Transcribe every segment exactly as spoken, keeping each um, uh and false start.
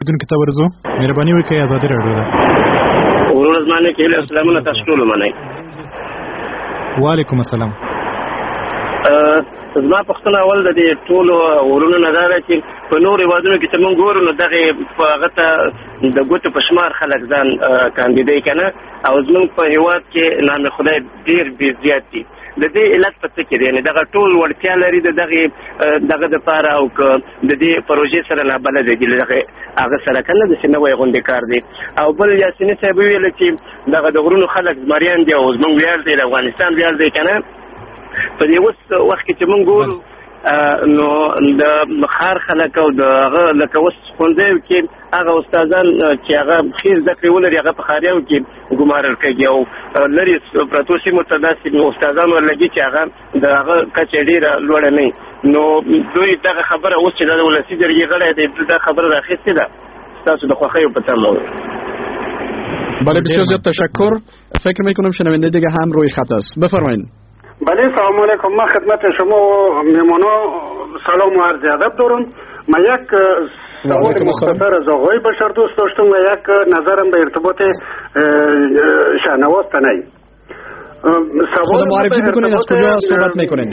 اوریدونکو ته ورزو مهرباني وکړئ آزادي راډیو ده ورور زمانه کې له اسلامونه تاسو ټول منئ. وعلیکم السلام. زما پښتنه اول د دې ټولو ورونو نه دا ده چې په نورو هېوادونو کې چې موږ ګورو نو دغې په هغه ته د ګوتو په شمار خلک ځان کاندیدوي که نه، او زموږ په هېواد کې نام خدای ډېر ډېر زیات دي. د دې علت په څه کې دی؟ یعنې دغه ټول وړتیا لري د دغې دغه دپاره، او که د دې پروژې سره نابلده دي له دغې هغه سره که نه داسې نوی غوندې کار دی. او بل یاسیني صاحب وویله چې دغه د غرونو خلک زمریان دي او زموږ ویاړ دی، د افغانستان ویاړ دی که نه. په دې اوس وخت کې چې موږ ګورو نو د ښار خلک او د هغه لکه اوس ښوونځیو کې هغه استادان چې هغه ښې زده کړې ولري هغه په ښاریانو کې ګمارل کېږي، او لرې پرتو سیمو ته داسې استادان ورلګي چې هغه د هغه کچه ډېره لوړه نه وي. نو دوی دغه خبره اوس چې دا د ولسي جرګې غړی دی دا خبره راخیستې ده ستاسو د خوښیو په تمه. بله بسیار زیاد تشکر. فکر میکنم شنونده دیگه هم روی خط است. بفرمایید. بله سلام علیکم. من خدمت شما و میمونا سلام و عرض ادب دارم. من یک سوال مختصر از آقای بشردوست داشتم و یک نظرم به ارتباط شهنواز تنی. خود معرفی بکنید از کجا صحبت میکنید؟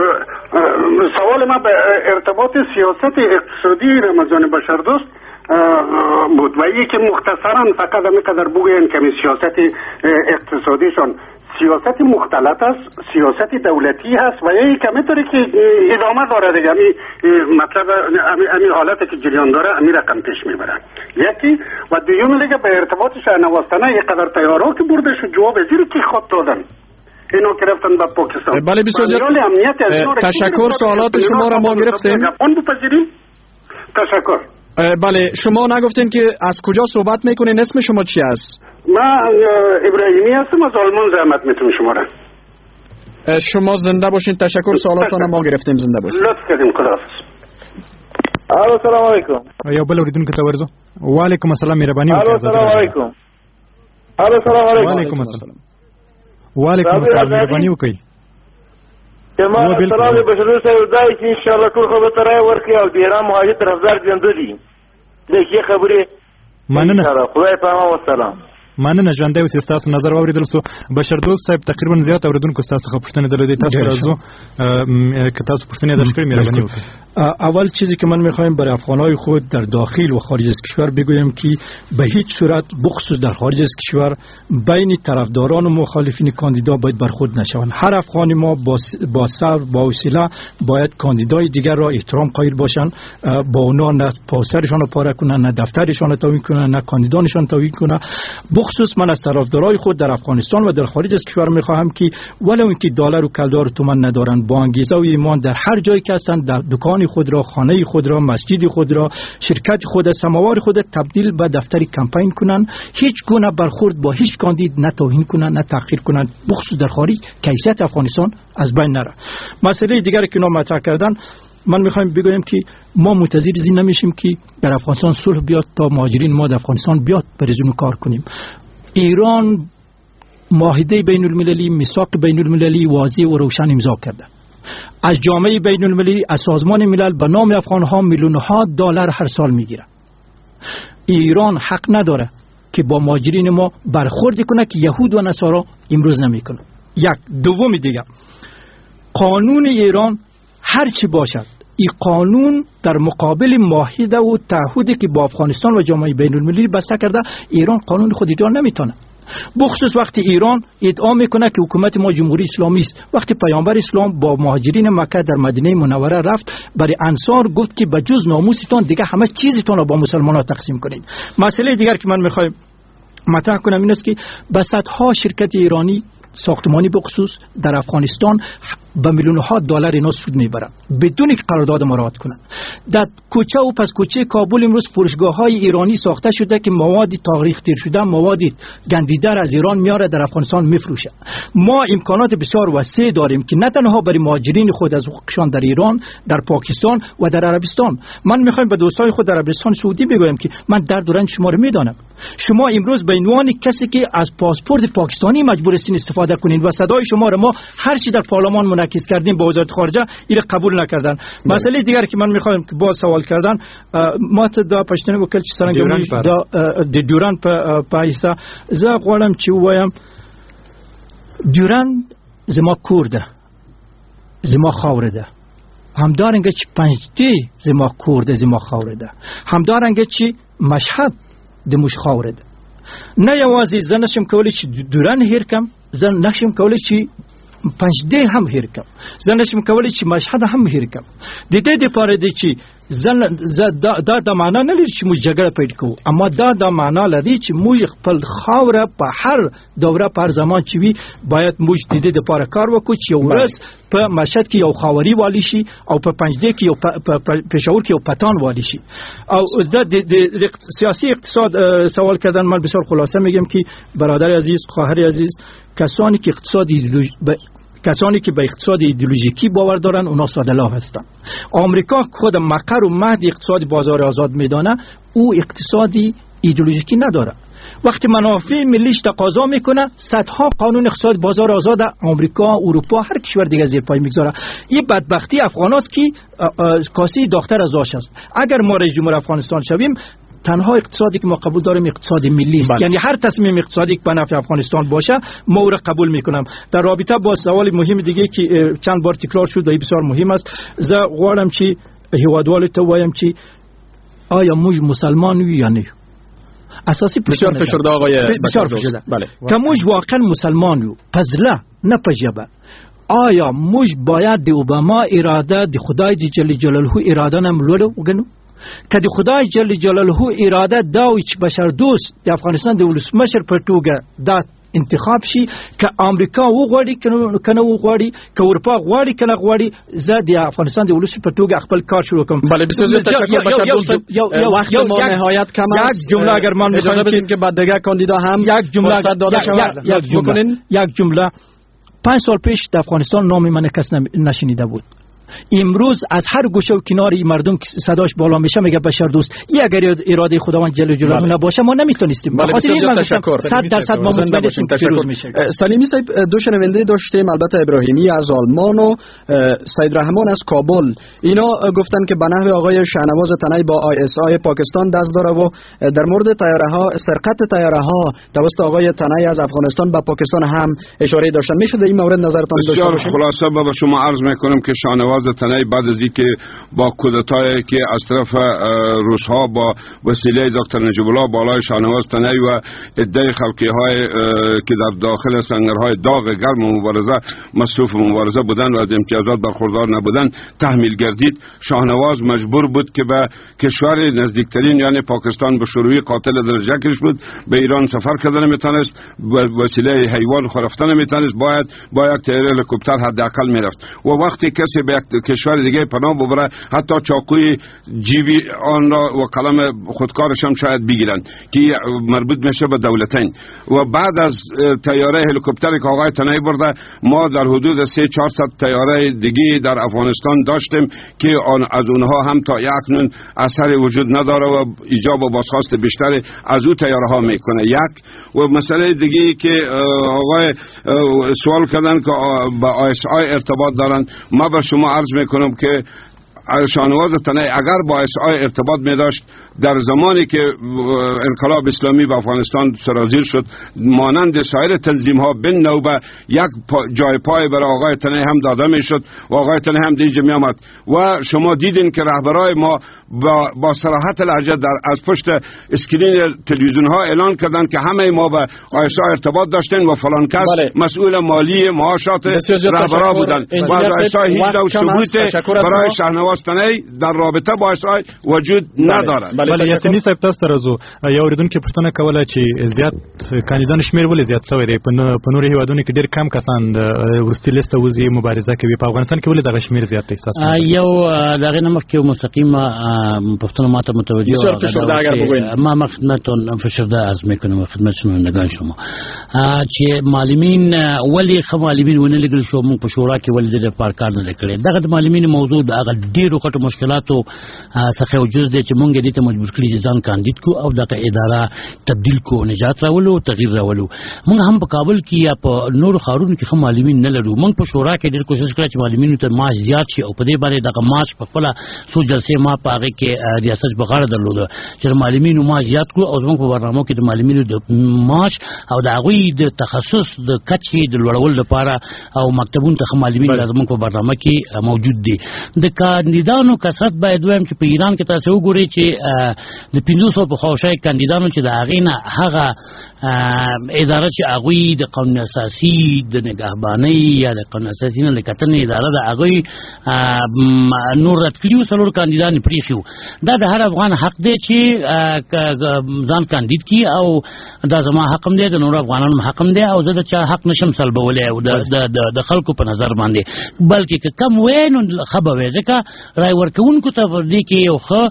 سوال ما به ارتباط سیاست اقتصادی رمضان بشردوست بود و یکی مختصرا فقط همینقدر بگوین که سیاست اقتصادیشان سیاست مختلط است، سیاست دولتی هست و یه کمی طوری که ادامه داره دیگه. امی مطلب امی حالتی که جریان داره امی رقم پیش میبرن یکی. و دیوم دیگه به ارتباط شهنوازتنه یک قدر تیارا که برده شد جواب زیر کی خود دادن اینو که رفتن به پاکستان. بله بسیار تشکر. سوالات شما را ما گرفتیم. اون بپذیریم. تشکر. بله شما نگفتین که از کجا صحبت میکنین، اسم شما چی است؟ من ابراهیمی هستم از آلمان. زحمت میتونم شما را. شما زنده باشین. تشکر. سوالاتون ما گرفتیم. زنده باشین. لطف کردیم. خداحافظ. الو سلام علیکم. یو بل اوریدونکو ته ورزو. وعلیکم السلام. مهرباني وکړئ. الو سلام علیکم. الو سلام علیکم. وعلیکم السلام. وعلیکم السلام. مهرباني وکړئ. ما سلام بشردوست صاحب دای چې ان شاء الله ټول خبره ترای ورکړي او د ایران مهاجر طرفدار ژوند دي. دغه خبره مننه. خدای په امان والسلام. مننه ژوندۍ اوسئ. ستاسو نظر واورېدل سو. بشردوست صاحب تقریبا زیات اوریدونکو ستاسو څخه پوښتنې درلودې. تاسو راځو که تاسو پوښتنې درش کړئ مهرباني وکړئ. اول چیزی که من میخوایم برای افغانهای خود در داخل و خارج از کشور بگویم که به هیچ صورت بخصوص در خارج از کشور بین طرفداران و مخالفین کاندیدا باید برخورد نشوند. هر افغانی ما با با صبر با حوصله باید کاندیدای دیگر را احترام قائل باشند، با اونا نه پاسترشان رو پاره کنن، نه دفترشان رو توهین کنن، نه کاندیدانشان توهین کنن. بخصوص من از طرفدارای خود در افغانستان و در خارج از کشور میخواهم که ولو اینکه دلار و کلدار و تومان ندارند با انگیزه و ایمان در هر جایی که هستند در دکان خود را، خانه خود را، مسجد خود را، شرکت خود، سماوار خود تبدیل به دفتر کمپین کنند. هیچ گونه برخورد با هیچ کاندید نه توهین کنند نه تحقیر کنند، بخصوص در خارج که حیثیت افغانستان از بین نره. مسئله دیگری که نام مطرح کردن من میخوایم بگویم که ما منتظر زین نمیشیم که در افغانستان صلح بیاد تا مهاجرین ما در افغانستان بیاد بریزون کار کنیم. ایران معاهده بین المللی، میثاق بین المللی واضح و روشن امضا کرده. از جامعه بین المللی، از سازمان ملل به نام افغان ها میلیون ها دلار هر سال میگیره. ایران حق نداره که با مهاجرین ما برخورد کنه که یهود و نصارا امروز نمیکنه. یک. دوم دیگه قانون ایران هر چی باشد این قانون در مقابل معاهده و تعهدی که با افغانستان و جامعه بین المللی بسته کرده، ایران قانون خود ایران نمیتونه. بخصوص وقتی ایران ادعا میکنه که حکومت ما جمهوری اسلامی است، وقتی پیامبر اسلام با مهاجرین مکه در مدینه منوره رفت برای انصار گفت که به جز ناموستان دیگه همه چیزتون رو با مسلمانان تقسیم کنید. مسئله دیگر که من میخوایم مطرح کنم این است که به صدها شرکت ایرانی ساختمانی بخصوص در افغانستان به میلیون ها دلار اینا سود میبرند بدون که قرارداد مراعات کنند. در کوچه و پس کوچه کابل امروز فروشگاه های ایرانی ساخته شده که مواد تاریخ تیر شده، مواد گندیده از ایران میاره در افغانستان میفروشه. ما امکانات بسیار وسیع داریم که نه تنها برای مهاجرین خود از حقوقشان در ایران، در پاکستان و در عربستان. من میخوایم به دوستای خود در عربستان سعودی بگویم که من درد و رنج شما رو میدانم. شما امروز به عنوان کسی که از پاسپورت پاکستانی مجبور هستین استفاده کنین و صدای شما رو ما هر چی در پارلمان منعکس کردیم با وزارت خارجه این قبول نکردن. مسئله دیگر که من میخوایم که با سوال کردن ما ته دا پښتنه وکړ چې څنګه دا د ډیورن په پایسه زه غواړم چې وایم ډیورن زما کور ده، زما خاور ده، همدارنګه چې پنجدی زما کور ده، زما خاور ده، همدارنګه چې مشهد د موږ خاور ده. نه یوازې زه نشم کولی چې ډیورن هیر کم، زه نشم کولی چې پنجدی هم هیر کم، زه نشم کولی چې مشهد هم هیر کم. د دې لپاره دی چې زه دا د معنا نه لري چې موږ جګړه پیل کوو، اما دا د معنا لري چې موږ خپل خاوره په هر دوره په هر زمان چې وي باید موږ د دې لپاره کار وکړو چې یو ورځ په مشهد کې یو خاوري والی شي او په پنجدی کې یو په پېښور کې یو پتان والی شي. او د سیاسی اقتصاد سوال کردن من بسیار خلاصه میگم که برادر عزیز، خواهر عزیز، کسانی که اقتصاد کسانی که به اقتصاد ایدئولوژیکی باور دارن اونا ساده لوح هستن. آمریکا خود مقر و مهد اقتصاد بازار آزاد میدانه، او اقتصادی ایدئولوژیکی نداره. وقتی منافع ملیش تقاضا میکنه صدها قانون اقتصاد بازار آزاد آمریکا، اروپا، هر کشور دیگه زیر پای میگذاره. این بدبختی افغاناست که کاسه داختر از آش است. اگر ما رئیس جمهور افغانستان شویم تنها اقتصادی که ما قبول داریم اقتصاد ملی است. یعنی هر تصمیم اقتصادی که به نفع افغانستان باشه ما او را قبول میکنم. در رابطه با سوال مهم دیگه که چند بار تکرار شد و بسیار مهم است، زه غواړم چې هیوادوالو ته وایم چې آیا موږ مسلمان یو یا نه؟ اساسی بسیار فشرده آقای بسیار فشرده بله. که موږ واقعا مسلمان یو په زړه نه په ژبه، آیا موږ باید د اوباما اراده د خدای جل جلاله اراده نه لوړ وګڼو؟ که د خدای جل جلاله اراده دا وي چې بشر دوست د افغانستان د ولسمشر په توګه دا انتخاب شي، که امریکا وغواړي کنه وغواړي، که اروپا غواړي کنه غواړي، زه د افغانستان د ولس په توګه خپل کار شروع کوم. بله بسیار زیاد تشکر بشر دوست. وقت ما نهایت کم است. یک جمله اگر من اجازه بدین که بعد دیگه کاندیدا هم یک جمله داده شود. یک جمله یک جمله پنج سال پیش در افغانستان نام من کس نشنیده بود. امروز از هر گوشه و کناری مردم صداش بالا میشه میگه بشر دوست. این اگر اراده خداوند جل جلاله نباشه ما نمیتونستیم. بله بسیار تشکر. صد درصد ما مطمئن هستیم که پیروز میشه. سلیمی صاحب دو شنونده داشتیم، البته ابراهیمی از آلمان و سید رحمان از کابل. اینا گفتن که به نحو آقای شهنواز تنی با آی اس آی پاکستان دست داره و در مورد طیاره ها، سرقت طیاره ها توسط آقای تنی از افغانستان به پاکستان هم اشاره داشتن. میشه در این مورد نظرتان داشته باشید؟ بسیار خلاصه به شما عرض میکنم که شهنواز تنی بعد از اینکه با کودتایی که از طرف روس‌ها با وسیله دکتر نجیب الله بالای شهنواز تنی و عده خلقی های که در داخل سنگرهای داغ گرم مبارزه مصروف مبارزه بودند و از امتیازات برخوردار نبودند تحمیل گردید، شهنواز مجبور بود که به کشور نزدیکترین یعنی پاکستان به شروعی قاتل درجه کش بود، به ایران سفر کردن میتونست، وسیله حیوان خورفتن میتونست، باید با یک طیاره هلیکوپتر حداقل میرفت و وقتی کسی به یک کشور دیگه پناه ببره حتی چاقوی جیبی آن را و قلم خودکارش هم شاید بگیرن که مربوط میشه به دولتین. و بعد از طیاره هلیکوپتری که آقای تنی برده ما در حدود سه چهارصد طیاره دیگه در افغانستان داشتیم که آن از اونها هم تا یکنون اثر وجود نداره و ایجاب و بازخواست بیشتری از او طیاره ها میکنه. یک و مسئله دیگه که آقای سوال کردن که با آی اس آی ارتباط دارن، ما به شما عرض میکنم که شهنواز تنی اگر با اس آی ارتباط می داشت در زمانی که انقلاب اسلامی به افغانستان سرازیر شد مانند سایر تنظیم ها بن نوبه یک پا جای پای برای آقای تنی هم داده می شد و آقای تنی هم دیگه می آمد و شما دیدین که رهبرای ما با, با صراحت لهجه در از پشت اسکرین تلویزیون ها اعلان کردند که همه ما به آی اس آی ارتباط داشتیم و فلان کس بله. مسئول مالی معاشات رهبرا بودند و از آی اس آی هیچ نوع ثبوت برای شهنواز تنی در رابطه با آی اس آی وجود ندارد. بله یاسینی صاحب تاسو ترزو یو اوریدونکو پوښتنه کوله چې زیات کاندیدان شمیر ولې زیات شوی دی په نورو هیوادونو کې ډیر کم کسان د ورستي لیست وزي مبارزه کوي، په افغانستان کې ولې دغه شمیر زیات دی؟ یو دغه نمک کې مستقیمه پوښتنه ماته متوجه ما ما خدمتتون فشرده از میکنم خدمت شنوندگان شما چې معلمین ولی خو معلمین ونه لګل شو موږ په شورا کې ولې د پار کار نه کړی. دغه معلمین موضوع دغه ډیرو کټو مشکلاتو څخه وجود دي چې موږ دې ته مجبور کړی ځان کاندید کو او دغه اداره تبدیل کو، نجات راولو، تغییر راولو. موږ هم په کابل کې یا په نور ښارونو کې هم معلمین نه لرو. موږ په شورا کې ډېر کوشش کړی چې معلمینو ته معاش زیات شي او په دې باندې دغه معاش په خپله څو جلسې ما په هغې کې ریاست په غاړه درلوده چې د معلمینو معاش زیات کړو او زموږ په برنامو کې د معلمینو د معاش او د هغوی د تخصص د کچې د لوړولو لپاره او مکتبونو ته معلمین زموږ په برنامه کې موجود دي. د کاندیدانو کثرت باید وایم چې په ایران کې تاسو وګورئ چې د پنځه سوه په خواوشا کاندیدانو چې د هغې نه هغه اداره چې هغوی د قانون اساسي د نگهبانۍ یا د قانون اساسي نه د کتنې اداره د هغوی نور رد کړي وو، څلور کاندیدان یې پرېښي وو. دا د هر افغان حق دی چې ځان کاندید کړي او دا زما حق هم دی، د نور افغانانو حق هم دی او زه د چا حق نشم سلبولی او د خلکو په نظر باندې، بلکې که کم وی نو ښه به وی، ځکه رای ورکوونکو ته په دې کې یو ښه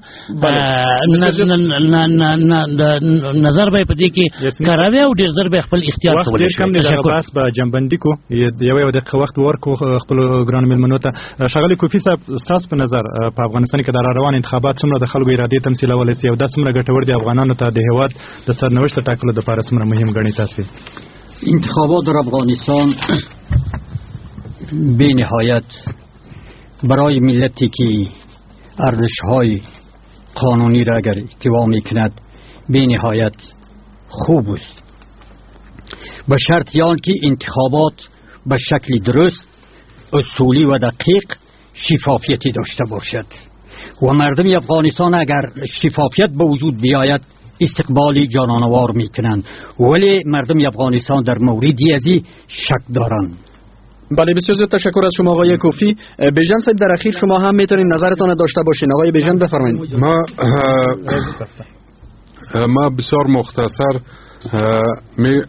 نظر به یې په دې کې کاروي او ډېر زر به خپل اختیار کولی شي. تشکر. بحث به جنبندي کو یو یو دقیقه وخت ورکو خپل ګران مېلمنو ته. ښاغلی کوفي صاحب، ستاسو په نظر په افغانستان کې د راروان انتخابات څومره د خلکو ارادې تمثیلولی سي او دا څومره ګټور دي افغانانو ته د هېواد د سرنوشت د ټاکلو دپاره څومره مهم ګڼي تاسې؟ انتخابات در افغانستان بی نهایت برای ملتی که ارزش‌های قانونی را اگر اتباع میکند بی نهایت خوب است، به شرط که انتخابات به شکل درست، اصولی و دقیق شفافیتی داشته باشد و مردم افغانستان اگر شفافیت به وجود بیاید استقبالی جانانوار میکنند، ولی مردم افغانستان در موردی ازی شک دارند. بله، بسیار زیاد تشکر از شما آقای کوفی. بیژن صاحب، در اخیر شما هم میتونید نظرتان داشته باشین. آقای بیژن بفرمایید. ما ما بسیار مختصر می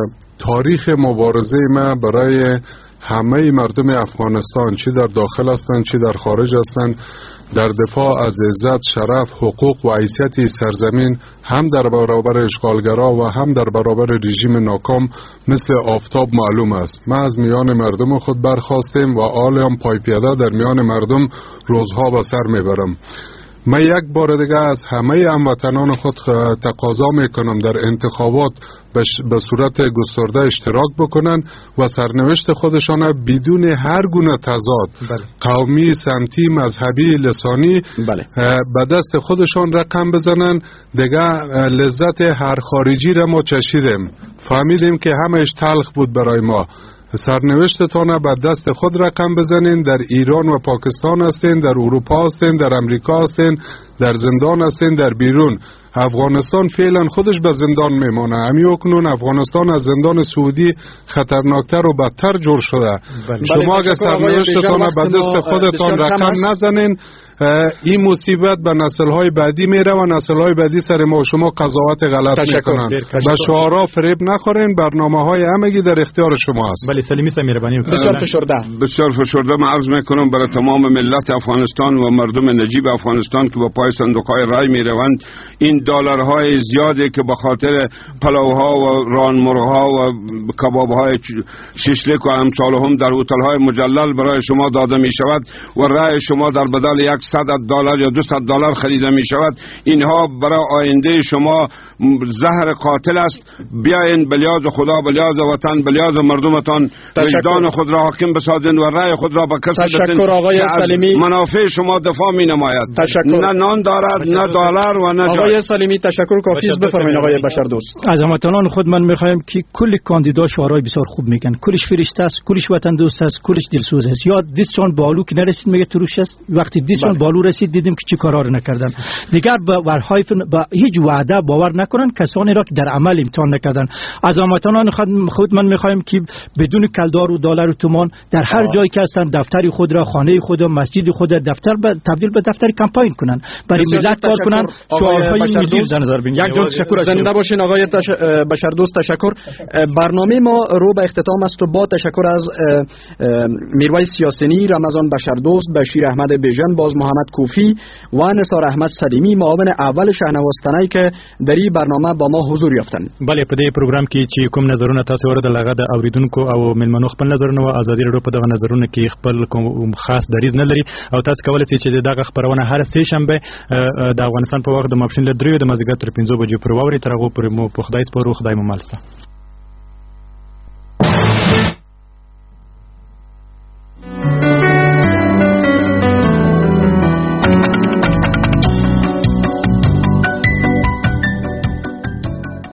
تاریخ مبارزه ما برای همه مردم افغانستان، چی در داخل هستند چی در خارج هستند، در دفاع از عزت، شرف، حقوق و حیثیت سرزمین، هم در برابر اشغالگرا و هم در برابر رژیم ناکام مثل آفتاب معلوم است. ما از میان مردم خود برخواستیم و آلیم پای پیاده در میان مردم روزها به سر میبرم. من یک بار دیگه از همه هموطنان خود تقاضا میکنم در انتخابات به صورت گسترده اشتراک بکنن و سرنوشت خودشان بدون هر گونه تضاد بله. قومی، سمتی، مذهبی، لسانی بله. به دست خودشان رقم بزنن. دیگه لذت هر خارجی را ما چشیدیم، فهمیدیم که همهش تلخ بود برای ما. سرنوشتتان به دست خود رقم بزنین. در ایران و پاکستان هستین، در اروپا هستین، در امریکا هستین، در زندان هستین، در بیرون. افغانستان فعلا خودش به زندان میمانه. همی اکنون افغانستان از زندان سعودی خطرناکتر و بدتر جور شده. بله. شما اگر سرنوشتتان به دست خودتان رقم نزنین، این مصیبت به نسل‌های بعدی میره و نسل‌های بعدی سر ما و شما قضاوت غلط میکنن. به شعارا فریب نخورین. برنامه‌های همگی در اختیار شما است. ولی سلیمی سمیربانی بسیار فشرده بسیار فشرده من عرض میکنم برای تمام ملت افغانستان و مردم نجیب افغانستان که با پای صندوق‌های رای میروند، این دلارهای زیادی که به خاطر پلوها و رانمرها و کباب‌های شیشلیک و امثالهم در هتل‌های مجلل برای شما داده میشود و رای شما در بدل یک صد دلار یا دویست دلار خریده می شود. اینها برای آینده شما زهر قاتل است. بیاین بلیاز خدا، بلیاز وطن، بلیاز مردمتان وجدان خود را حاکم بسازین و رأی خود را به کسی بدین که از منافع شما دفاع می نماید. نه نان دارد، نه دلار و نه آقای جای. سلیمی تشکر کافی است. بفرمایید آقای بشردوست. از هموطنان خود من میخوایم که کل کاندیدا شعارهای بسیار خوب میگن. کلش فرشته است، کلش وطن دوست است، کلش دلسوز است. یا دیسشون بالو که نرسید میگه تروش است. وقتی دیسشون بالو رسید دیدیم که چی کارا رو نکردن. دیگر با ورهای با هیچ وعده باور نکنن کسانی را که در عمل امتحان نکردن. از هموطنان خود من میخوایم که بدون کلدار و دلار و تومان در هر جایی که هستن دفتر خود را، خانه خود، مسجد خود دفتر تبدیل به دفتر کمپاین کنن، برای ملت کار کنن، شعارهای ملی در نظر بگیرن. یک جور تشکر. زنده باشین آقای تش... بشردوست. تشکر. برنامه ما رو به اختتام است و با تشکر از میرویس یاسینی، رمضان بشردوست، بشیر احمد بیژن، باز محمد کوفی و نثار احمد صدیمی معاون اول شهنواز تنی که در این برنامه با ما حضور یافتند. بله په دې پروګرام کې چې کوم نظرونه تاسو ورته لغه د اوریدونکو او ملمنو خپل نظرونه او ازادي رادیو په دغه نظرونه کې خپل کوم خاص دریز نه لري او تاسو کولای شئ چې دغه خبرونه هر سه شنبه د افغانستان په وخت د ماپښین له درې د مازیګر تر پنځه بجو پر واوري تر هغه پر مو په خدای سپارو خدای مو مالسته.